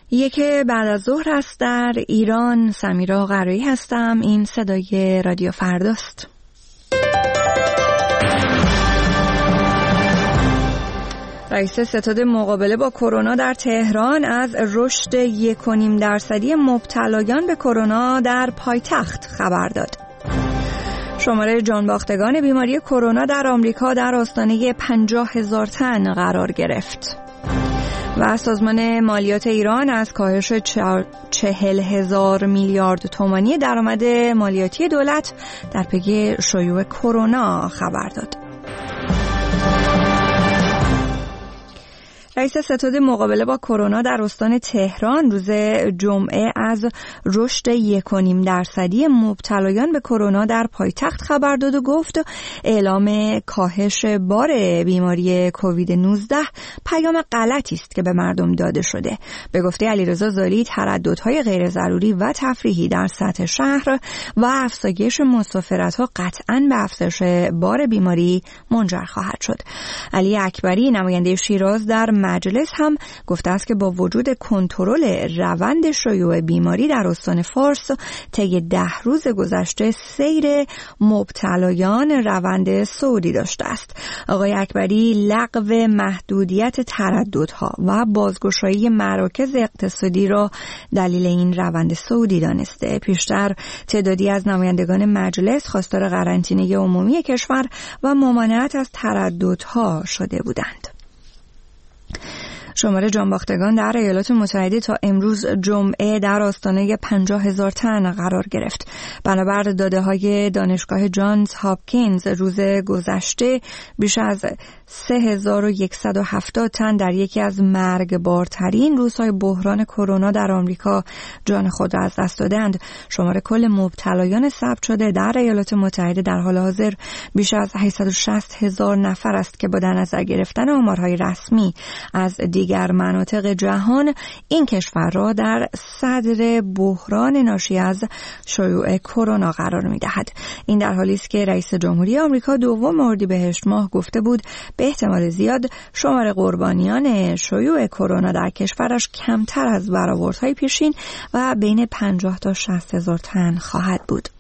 یک بعد از ظهر است در ایران. سمیرا قرایی هستم. این صدای رادیو فرداست. رئیس ستاد مقابله با کرونا در تهران از رشد 1.5% مبتلایان به کرونا در پایتخت خبر داد. شمار جانباختگان بیماری کرونا در آمریکا در آستانه 50,000 تن قرار گرفت. و سازمان مالیات ایران از کاهش 40,000 میلیارد تومانی درآمد مالیاتی دولت در پی شیوع کرونا خبر داد. رئیس ستاد مقابله با کرونا در استان تهران روز جمعه از رشد 1.5% مبتلایان به کرونا در پایتخت خبر داد و گفت اعلام کاهش بار بیماری کووید 19 پیام غلطی است که به مردم داده شده. به گفته علیرضا زالی، ترددهای غیر ضروری و تفریحی در سطح شهر و افزایش مسافرت‌ها قطعاً به افزایش بار بیماری منجر خواهد شد. علی اکبری، نماینده شیراز در مجلس، هم گفته است که با وجود کنترل روند شیوع بیماری در استان فارس طی 10 روز گذشته سیر مبتلایان روند صعودی داشته است. آقای اکبری لغو محدودیت ترددها و بازگشایی مراکز اقتصادی را دلیل این روند صعودی دانسته. پیشتر تعدادی از نمایندگان مجلس خواستار قرنطینه عمومی کشور و ممانعت از ترددها شده بودند. شمار جانباختگان در ایالات متحده تا امروز جمعه در آستانه 50,000 تن قرار گرفت. بنابر داده‌های دانشگاه جانز هاپکینز روز گذشته بیش از 3,170 تن در یکی از مرگبارترین روزهای بحران کرونا در آمریکا جان خود را از دست دادند. شمار کل مبتلایان ثبت شده در ایالات متحده در حال حاضر بیش از 860,000 نفر است که با در نظر گرفتن آمارهای رسمی از دیگر مناطق جهان این کشور را در صدر بحران ناشی از شیوع کرونا قرار می‌دهد. این در حالی است که رئیس جمهوری آمریکا 2 اردیبهشت ماه گفته بود به احتمال زیاد شمار قربانیان شیوع کرونا در کشورش کمتر از برآوردهای پیشین و بین 50 تا 60,000 تن خواهد بود.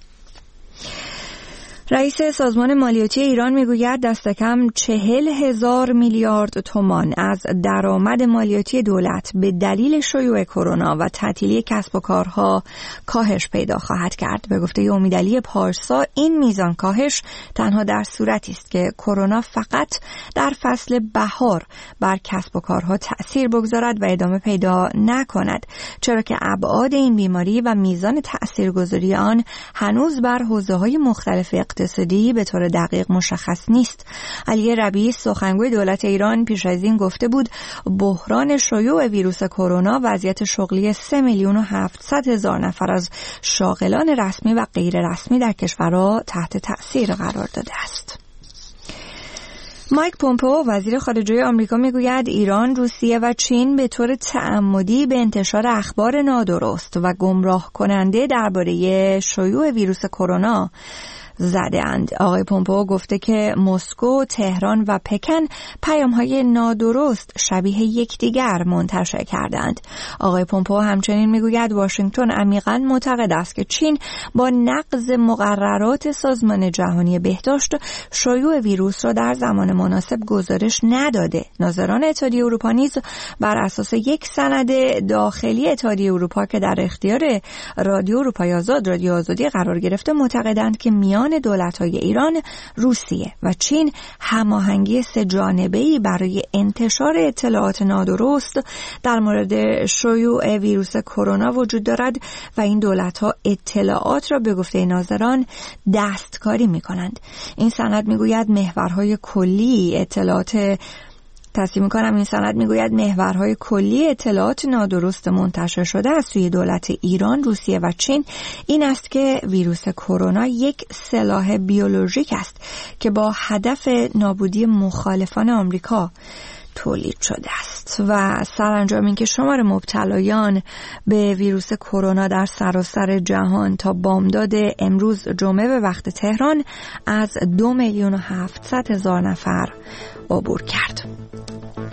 رئیس سازمان مالیاتی ایران میگوید دست کم 40,000 میلیارد تومان از درآمد مالیاتی دولت به دلیل شیوع کرونا و تعطیلی کسب و کارها کاهش پیدا خواهد کرد. به گفته امیدعلی پارسا این میزان کاهش تنها در صورتی است که کرونا فقط در فصل بهار بر کسب و کارها تأثیر بگذارد و ادامه پیدا نکند، چرا که ابعاد این بیماری و میزان تأثیرگذاری آن هنوز بر حوزه‌های مختلف اقتصادی به طور دقیق مشخص نیست. علی ربیعی، سخنگوی دولت ایران، پیش از این گفته بود بحران شیوع ویروس کرونا وضعیت شغلی 3,700,000 نفر از شاغلان رسمی و غیر رسمی در کشور را تحت تأثیر قرار داده است. مایک پومپئو، وزیر خارجه آمریکا، میگوید ایران، روسیه و چین به طور تعمدی به انتشار اخبار نادرست و گمراه کننده درباره شیوع ویروس کرونا زده اند. آقای پومپئو گفته که مسکو، تهران و پکن پیام‌های نادرست شبیه یکدیگر منتشر کردند. آقای پومپئو همچنین میگوید واشنگتن عمیقاً معتقد است که چین با نقض مقررات سازمان جهانی بهداشت شیوع ویروس را در زمان مناسب گزارش نداده. ناظران اتحادیه اروپا نیز بر اساس یک سند داخلی اتحادیه اروپا که در اختیار رادیو اروپای آزاد، رادیو آزادی قرار گرفته، معتقدند که میان دولت‌های ایران، روسیه و چین هماهنگی سه‌جانبه‌ای برای انتشار اطلاعات نادرست در مورد شیوع ویروس کرونا وجود دارد و این دولت‌ها اطلاعات را به گفته ناظران دستکاری می‌کنند. این سند می‌گوید محورهای کلی اطلاعات نادرست منتشر شده از سوی دولت ایران، روسیه و چین این است که ویروس کرونا یک سلاح بیولوژیک است که با هدف نابودی مخالفان آمریکا تولید شده است و سرانجام این که شمار مبتلایان به ویروس کرونا در سراسر جهان تا بامداد امروز جمعه به وقت تهران از 2,700,000 نفر عبور کرد.